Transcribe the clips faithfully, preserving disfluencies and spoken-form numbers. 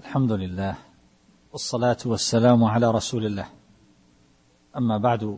الحمد لله والصلاة والسلام على رسول الله. أما بعد،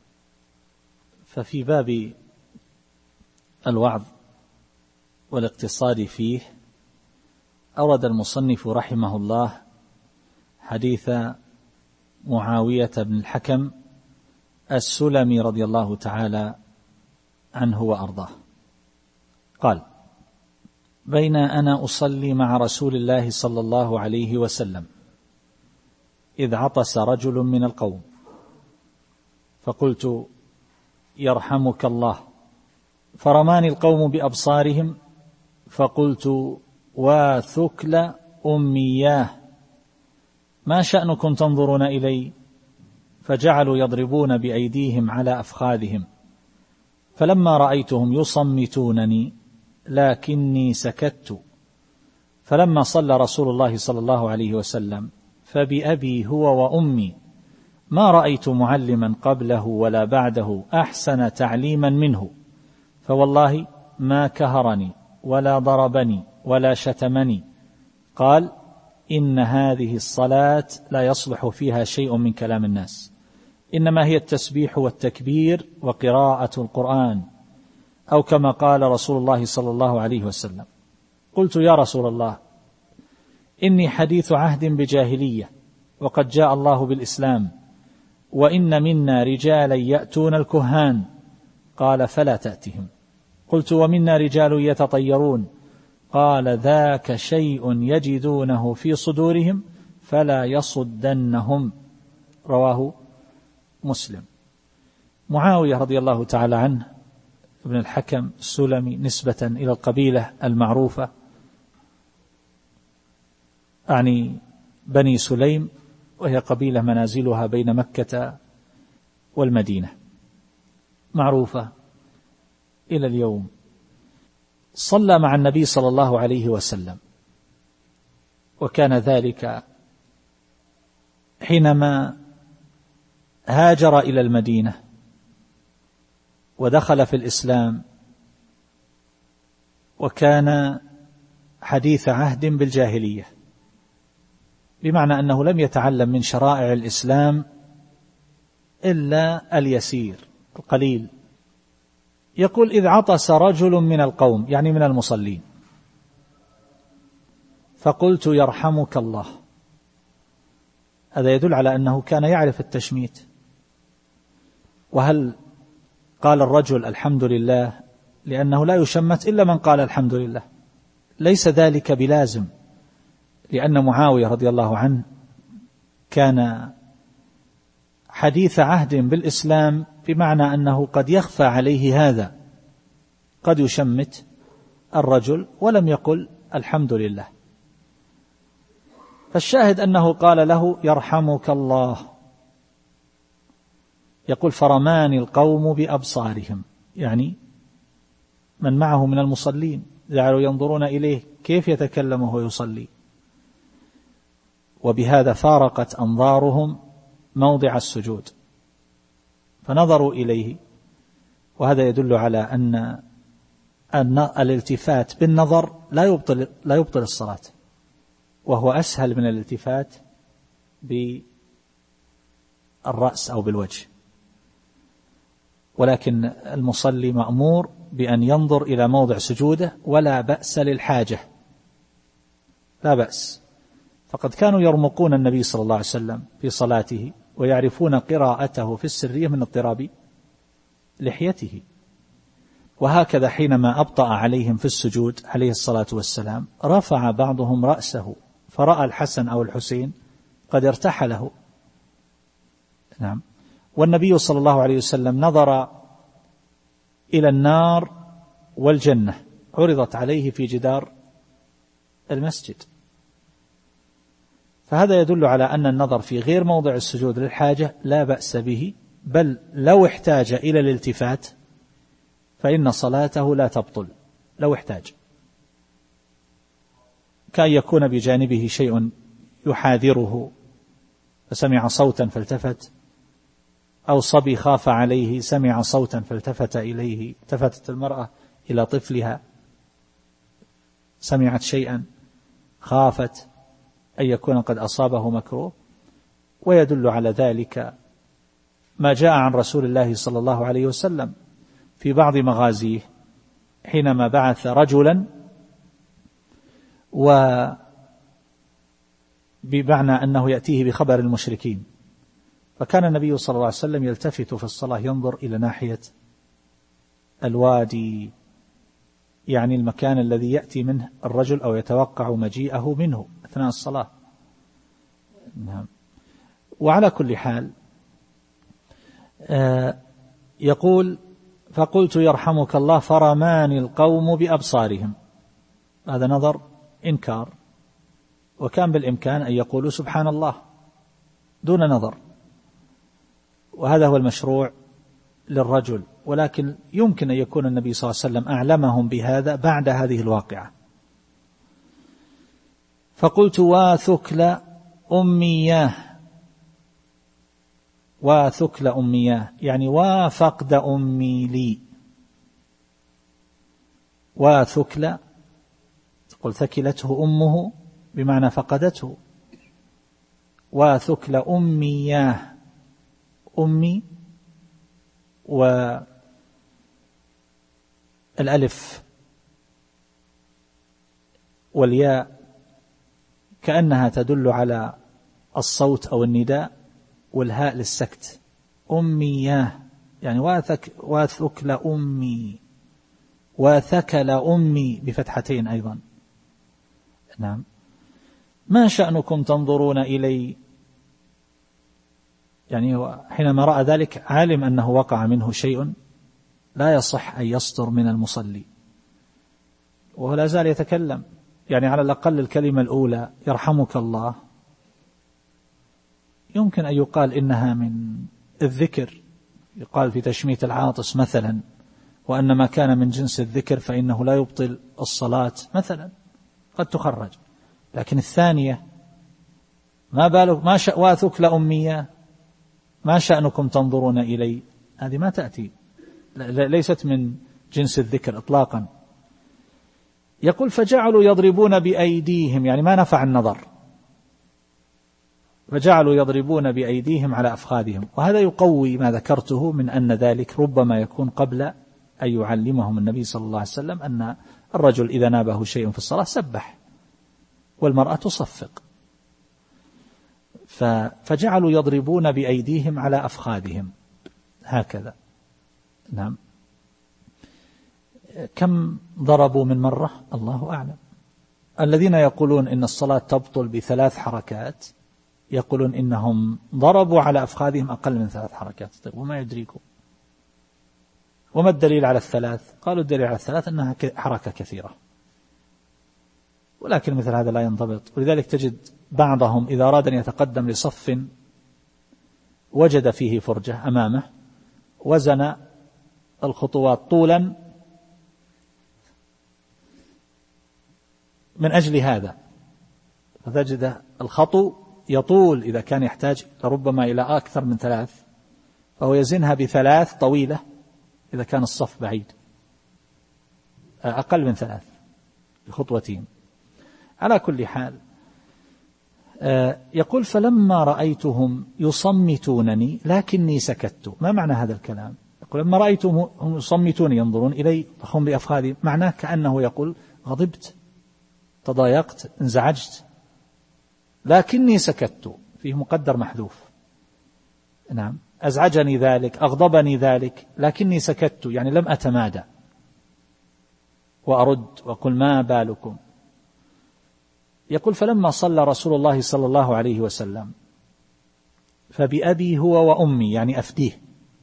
ففي باب الوعظ والاقتصاد فيه أورد المصنف رحمه الله حديث معاوية بن الحكم السلمي رضي الله تعالى عنه وأرضاه قال: بين أنا أصلي مع رسول الله صلى الله عليه وسلم إذ عطس رجل من القوم، فقلت: يرحمك الله. فرماني القوم بأبصارهم، فقلت: واثكل أمياه، ما شأنكم تنظرون إلي؟ فجعلوا يضربون بأيديهم على أفخاذهم، فلما رأيتهم يصمتونني لكني سكت. فلما صلى رسول الله صلى الله عليه وسلم فبأبي هو وأمي ما رأيت معلما قبله ولا بعده أحسن تعليما منه، فوالله ما كهرني ولا ضربني ولا شتمني. قال: إن هذه الصلاة لا يصلح فيها شيء من كلام الناس، إنما هي التسبيح والتكبير وقراءة القرآن، أو كما قال رسول الله صلى الله عليه وسلم. قلت: يا رسول الله، إني حديث عهد بجاهلية، وقد جاء الله بالإسلام، وإن منا رجالا يأتون الكهان. قال: فلا تأتهم. قلت: ومنا رجال يتطيرون. قال: ذاك شيء يجدونه في صدورهم فلا يصدنهم. رواه مسلم. معاوية رضي الله تعالى عنه ابن الحكم السلمي نسبة إلى القبيلة المعروفة، أعني بني سليم، وهي قبيلة منازلها بين مكة والمدينة، معروفة إلى اليوم. صلى مع النبي صلى الله عليه وسلم، وكان ذلك حينما هاجر إلى المدينة ودخل في الإسلام، وكان حديث عهد بالجاهلية، بمعنى أنه لم يتعلم من شرائع الإسلام إلا اليسير القليل. يقول: إذ عطس رجل من القوم، يعني من المصلين، فقلت: يرحمك الله. هذا يدل على أنه كان يعرف التشميت. وهل قال الرجل الحمد لله لأنه لا يشمت إلا من قال الحمد لله؟ ليس ذلك بلازم، لأن معاوية رضي الله عنه كان حديث عهد بالإسلام، بمعنى أنه قد يخفى عليه هذا، قد يشمت الرجل ولم يقل الحمد لله. فالشاهد أنه قال له: يرحمك الله. يقول: فرماني القوم بأبصارهم، يعني من معه من المصلين جعلوا ينظرون إليه كيف يتكلم وهو يصلي، وبهذا فارقت أنظارهم موضع السجود فنظروا إليه. وهذا يدل على أن الالتفات بالنظر لا يبطل, لا يبطل الصلاة، وهو أسهل من الالتفات بالرأس أو بالوجه. ولكن المصلي مأمور بأن ينظر إلى موضع سجوده، ولا بأس للحاجة، لا بأس. فقد كانوا يرمقون النبي صلى الله عليه وسلم في صلاته، ويعرفون قراءته في السرية من اضطراب لحيته. وهكذا حينما أبطأ عليهم في السجود عليه الصلاة والسلام، رفع بعضهم رأسه فرأى الحسن أو الحسين قد ارتحله. نعم. والنبي صلى الله عليه وسلم نظر إلى النار والجنة، عرضت عليه في جدار المسجد. فهذا يدل على أن النظر في غير موضع السجود للحاجة لا بأس به، بل لو احتاج إلى الالتفات فإن صلاته لا تبطل لو احتاج، كأن يكون بجانبه شيء يحاذره فسمع صوتا فالتفت، أو صبي خاف عليه سمع صوتا فالتفت إليه. التفتت المرأة إلى طفلها، سمعت شيئا خافت، أن يكون قد أصابه مكروه. ويدل على ذلك ما جاء عن رسول الله صلى الله عليه وسلم في بعض مغازيه حينما بعث رجلا، وبمعنى أنه يأتيه بخبر المشركين، فكان النبي صلى الله عليه وسلم يلتفت في الصلاة ينظر إلى ناحية الوادي، يعني المكان الذي يأتي منه الرجل أو يتوقع مجيئه منه أثناء الصلاة. نعم. وعلى كل حال يقول فقلت يرحمك الله فرماني القوم بأبصارهم، هذا نظر إنكار، وكان بالإمكان أن يقولوا سبحان الله دون نظر، وهذا هو المشروع للرجل، ولكن يمكن أن يكون النبي صلى الله عليه وسلم أعلمهم بهذا بعد هذه الواقعة. فقلت واثكل أمياه، واثكل أمياه يعني وفقد أمي لي، واثكل تقول ثكلته أمه بمعنى فقدته، واثكل أمياه أمي والألف والياء كأنها تدل على الصوت أو النداء، والهاء للسكت، أمياه يعني واثك واثكل أمي، واثكل أمي بفتحتين أيضا. نعم. ما شأنكم تنظرون إلي، يعني حينما رأى ذلك عالم أنه وقع منه شيء لا يصح أن يصدر من المصلي، وهو لا زال يتكلم، يعني على الأقل الكلمة الأولى يرحمك الله يمكن أن يقال إنها من الذكر، يقال في تشميت العاطس مثلا، وأن ما كان من جنس الذكر فإنه لا يبطل الصلاة مثلا، قد تخرج. لكن الثانية ما بالك ما شأ واثكل أمية، ما شأنكم تنظرون إلي، هذه ما تأتي، ليست من جنس الذكر إطلاقا. يقول فجعلوا يضربون بأيديهم، يعني ما نفع النظر، فجعلوا يضربون بأيديهم على أفخاذهم. وهذا يقوي ما ذكرته من أن ذلك ربما يكون قبل أن يعلمهم النبي صلى الله عليه وسلم أن الرجل إذا نابه شيء في الصلاة سبح، والمرأة تصفق. فجعلوا يضربون بأيديهم على أفخاذهم هكذا. نعم. كم ضربوا من مرة الله أعلم. الذين يقولون إن الصلاة تبطل بثلاث حركات يقولون إنهم ضربوا على أفخاذهم أقل من ثلاث حركات. طيب وما يدريكم؟ وما الدليل على الثلاث؟ قالوا الدليل على الثلاث أنها حركة كثيرة، ولكن مثل هذا لا ينضبط. ولذلك تجد بعضهم إذا أراد أن يتقدم لصف وجد فيه فرجة أمامه وزن الخطوات طولا من أجل هذا، فتجد الخطو يطول إذا كان يحتاج ربما إلى أكثر من ثلاث، فهو يزنها بثلاث طويلة إذا كان الصف بعيد، أقل من ثلاث بخطوتين. على كل حال يقول فلما رأيتهم يصمتونني لكني سكت. ما معنى هذا الكلام؟ يقول لما رأيتهم يصمتون ينظرون إلي هم بأفخاذهم، معناه كأنه يقول غضبت، تضايقت، انزعجت، لكني سكت، فيه مقدر محذوف. نعم. أزعجني ذلك، أغضبني ذلك، لكني سكت، يعني لم أتمادى وأرد وأقول ما بالكم. يقول فلما صلى رسول الله صلى الله عليه وسلم فبأبي هو وأمي، يعني أفديه،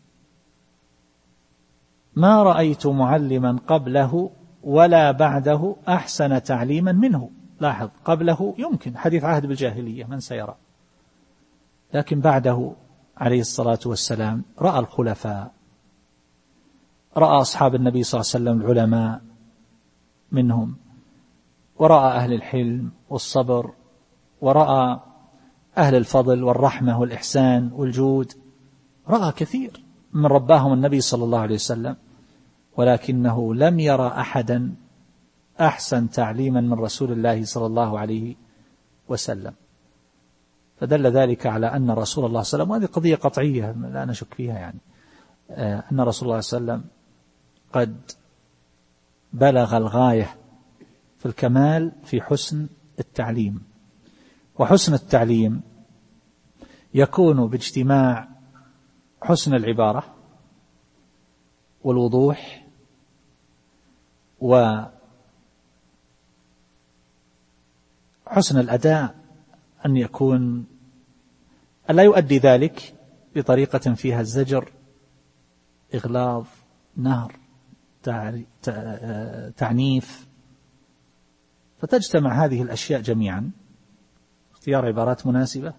ما رأيت معلما قبله ولا بعده أحسن تعليما منه. لاحظ، قبله يمكن حديث عهد بالجاهلية من سيرى، لكن بعده عليه الصلاة والسلام رأى الخلفاء، رأى أصحاب النبي صلى الله عليه وسلم العلماء منهم، ورأى أهل الحلم والصبر، ورأى أهل الفضل والرحمة والإحسان والجود، رأى كثير من رباهم النبي صلى الله عليه وسلم، ولكنه لم يرى أحدا أحسن تعليما من رسول الله صلى الله عليه وسلم. فدل ذلك على أن رسول الله صلى الله عليه وسلم، وهذه قضية قطعية لا نشك فيها يعني، أن رسول الله صلى الله عليه وسلم قد بلغ الغاية في الكمال في حسن التعليم. وحسن التعليم يكون باجتماع حسن العبارة والوضوح وحسن الأداء، أن يكون ألا يؤدي ذلك بطريقة فيها الزجر، إغلاظ، نهر، تعنيف. فتجتمع هذه الأشياء جميعا، اختيار عبارات مناسبة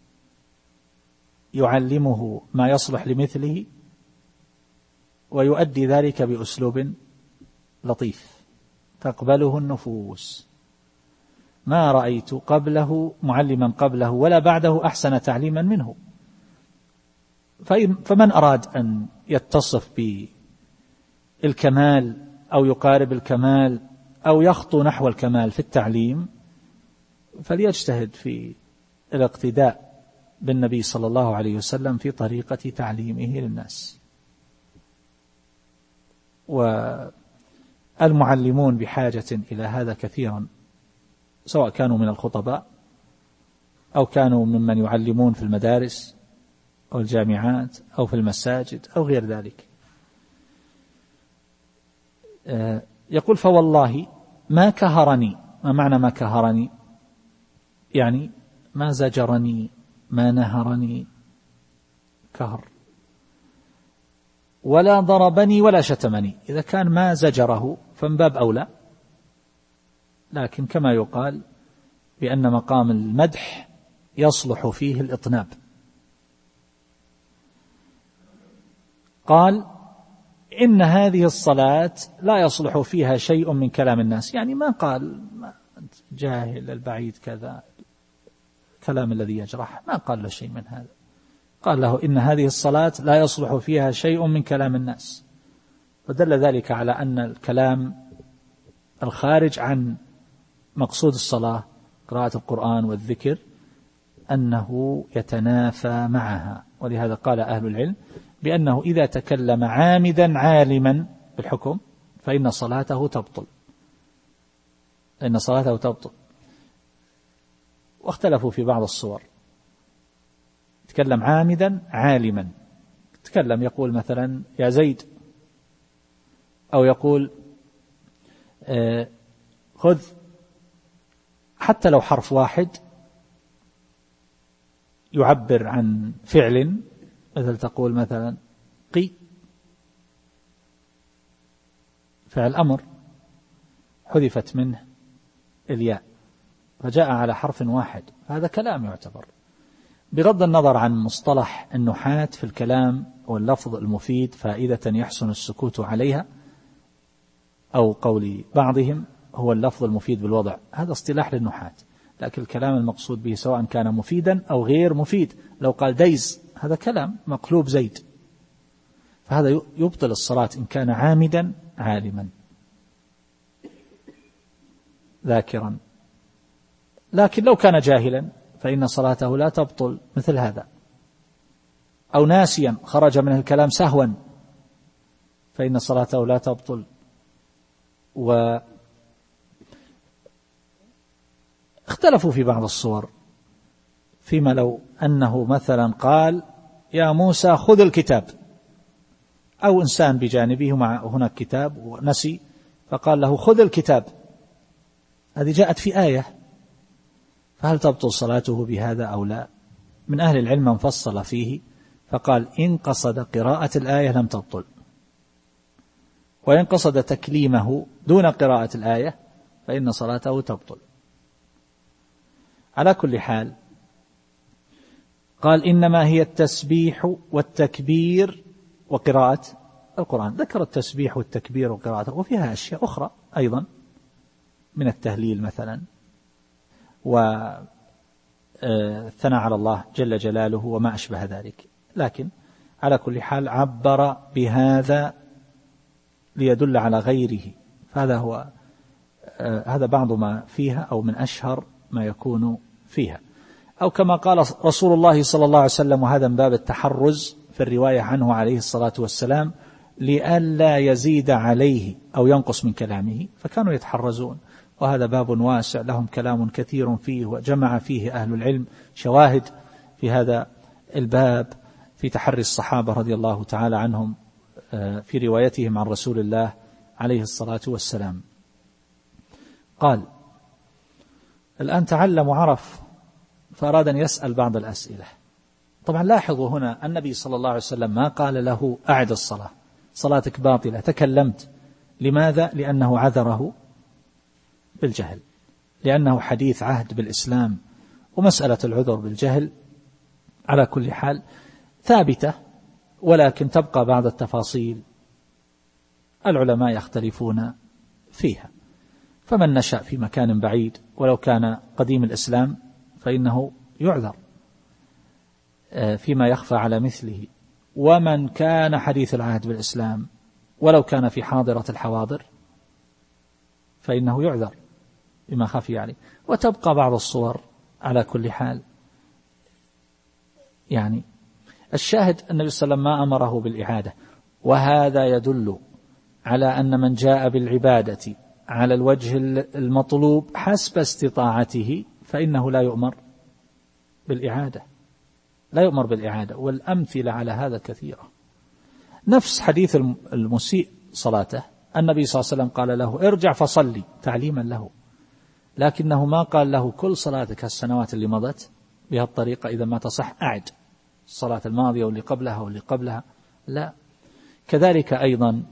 يعلمه ما يصلح لمثله، ويؤدي ذلك بأسلوب لطيف تقبله النفوس. ما رأيت قبله معلما قبله ولا بعده أحسن تعليما منه. فمن أراد أن يتصف بالكمال أو يقارب الكمال أو يخطو نحو الكمال في التعليم، فليجتهد في الاقتداء بالنبي صلى الله عليه وسلم في طريقة تعليمه للناس. والمعلمون بحاجة إلى هذا كثيرا، سواء كانوا من الخطباء أو كانوا ممن يعلمون في المدارس أو الجامعات أو في المساجد أو غير ذلك. يقول: فوالله ما كهرني. ما معنى ما كهرني؟ يعني ما زجرني، ما نهرني كهر، ولا ضربني ولا شتمني. إذا كان ما زجره فمن باب أولى، لكن كما يقال بأن مقام المدح يصلح فيه الإطناب. قال: إن هذه الصلاة لا يصلح فيها شيء من كلام الناس. يعني ما قال ما جاهل البعيد كذا، كلام الذي يجرح، ما قال له شيء من هذا. قال له: إن هذه الصلاة لا يصلح فيها شيء من كلام الناس. فدل ذلك على أن الكلام الخارج عن مقصود الصلاة، قراءة القرآن والذكر، أنه يتنافى معها. ولهذا قال أهل العلم بأنه إذا تكلم عامدا عالما بالحكم فإن صلاته تبطل، فإن صلاته تبطل. واختلفوا في بعض الصور. تكلم عامدا عالما، تكلم يقول مثلا يا زيد، أو يقول آه خذ، حتى لو حرف واحد يعبر عن فعل، مثل تقول مثلا قي، فعل أمر حذفت منه الياء فجاء على حرف واحد، هذا كلام يعتبر، بغض النظر عن مصطلح النحاة في الكلام واللفظ المفيد فائدة يحسن السكوت عليها، أو قول بعضهم هو اللفظ المفيد بالوضع، هذا اصطلاح للنحاة. لكن الكلام المقصود به سواء كان مفيدا أو غير مفيد، لو قال ديز هذا كلام مقلوب زيد، فهذا يبطل الصلاة إن كان عامدا عالما ذاكرا. لكن لو كان جاهلا فإن صلاته لا تبطل مثل هذا، أو ناسيا خرج من الكلام سهوا فإن صلاته لا تبطل. واختلفوا في بعض الصور، فيما لو أنه مثلا قال يا موسى خذ الكتاب، أو إنسان بجانبه مع هناك كتاب ونسي فقال له خذ الكتاب، هذه جاءت في آية، فهل تبطل صلاته بهذا أو لا؟ من أهل العلم من فصل فيه فقال إن قصد قراءة الآية لم تبطل، وإن قصد تكليمه دون قراءة الآية فإن صلاته تبطل. على كل حال قال إنما هي التسبيح والتكبير وقراءة القرآن. ذكر التسبيح والتكبير وقراءة، وفيها أشياء أخرى أيضا من التهليل مثلا، والثناء على الله جل جلاله وما أشبه ذلك. لكن على كل حال عبر بهذا ليدل على غيره، فهذا هو هذا بعض ما فيها، أو من أشهر ما يكون فيها. أو كما قال رسول الله صلى الله عليه وسلم، وهذا من باب التحرز في الرواية عنه عليه الصلاة والسلام، لئلا يزيد عليه أو ينقص من كلامه، فكانوا يتحرزون. وهذا باب واسع لهم كلام كثير فيه، وجمع فيه أهل العلم شواهد في هذا الباب في تحري الصحابة رضي الله تعالى عنهم في روايتهم عن رسول الله عليه الصلاة والسلام. قال: الآن تعلم وعرف، فأراد أن يسأل بعض الأسئلة. طبعا لاحظوا هنا النبي صلى الله عليه وسلم ما قال له أعد الصلاة، صلاتك باطلة، تكلمت. لماذا؟ لأنه عذره بالجهل، لأنه حديث عهد بالإسلام، ومسألة العذر بالجهل على كل حال ثابتة، ولكن تبقى بعض التفاصيل العلماء يختلفون فيها. فمن نشأ في مكان بعيد ولو كان قديم الإسلام فإنه يعذر فيما يخفى على مثله، ومن كان حديث العهد بالإسلام ولو كان في حاضرة الحواضر فإنه يعذر بما خفي عليه. وتبقى بعض الصور على كل حال. يعني الشاهد النبي صلى الله عليه وسلم ما أمره بالإعادة، وهذا يدل على أن من جاء بالعبادة على الوجه المطلوب حسب استطاعته فإنه لا يؤمر بالإعادة، لا يؤمر بالإعادة. والأمثلة على هذا كثيرة. نفس حديث المسيء صلاته، النبي صلى الله عليه وسلم قال له: ارجع فصلي، تعليما له، لكنه ما قال له كل صلاتك السنوات اللي مضت بهالطريقة إذا ما تصح أعد الصلاة الماضية واللي قبلها واللي قبلها، لا. كذلك أيضا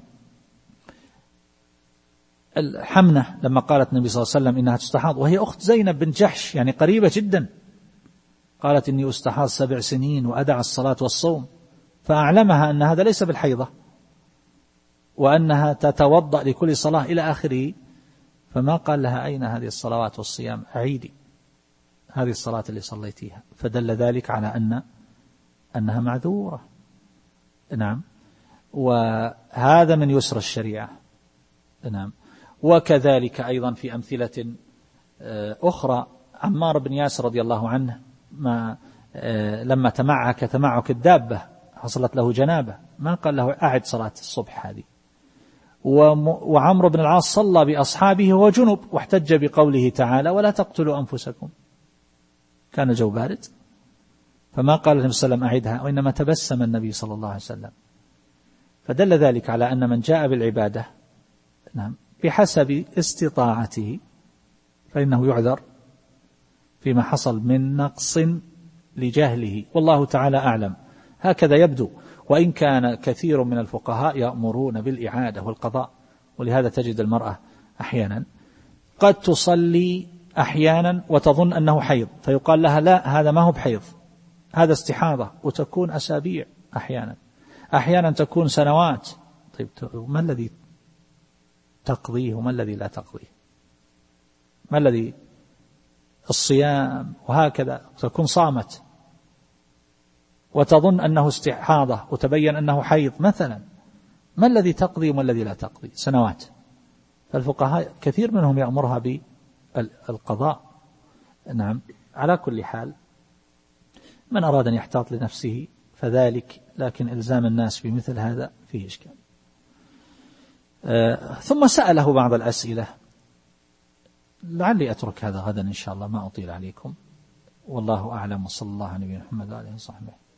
الحمنة لما قالت النبي صلى الله عليه وسلم إنها تستحاض، وهي أخت زينب بن جحش، يعني قريبة جدا، قالت إني أستحاض سبع سنين وأدع الصلاة والصوم، فأعلمها أن هذا ليس بالحيضة، وأنها تتوضأ لكل صلاة إلى آخره. فما قال لها: أين هذه الصلوات والصيام؟ أعيدي هذه الصلاة اللي صليتيها. فدل ذلك على أن أنها معذورة. نعم. وهذا من يسر الشريعة. نعم. وكذلك أيضا في أمثلة أخرى، عمار بن ياسر رضي الله عنه ما لما تمعك تمعك الدابة حصلت له جنابة، ما قال له أعد صلاة الصبح هذه. وعمرو بن العاص صلى بأصحابه وهو جنب، واحتج بقوله تعالى: ولا تقتلوا أنفسكم، كان الجو بارد، فما قال النبي صلى الله عليه وسلم أعدها، وإنما تبسم النبي صلى الله عليه وسلم. فدل ذلك على أن من جاء بالعبادة نعم بحسب استطاعته فإنه يعذر فيما حصل من نقص لجهله، والله تعالى أعلم. هكذا يبدو، وإن كان كثير من الفقهاء يأمرون بالإعادة والقضاء. ولهذا تجد المرأة أحيانا قد تصلي أحيانا وتظن أنه حيض، فيقال لها: لا، هذا ما هو بحيض، هذا استحاضة، وتكون أسابيع أحيانا، أحيانا تكون سنوات. طيب ما الذي تقضيه وما الذي لا تقضيه؟ ما الذي الصيام؟ وهكذا تكون صامت وتظن أنه استحاضة وتبين أنه حيض مثلا، ما الذي تقضي وما الذي لا تقضي؟ سنوات. فالفقهاء كثير منهم يأمرها بالقضاء. نعم. على كل حال من أراد أن يحتاط لنفسه فذلك، لكن إلزام الناس بمثل هذا فيه إشكال. آه ثم سأله بعض الأسئلة، لعلي أترك هذا غدا إن شاء الله، ما أطيل عليكم، والله أعلم، وصلى الله على نبينا محمد وعلى آله وصحبه.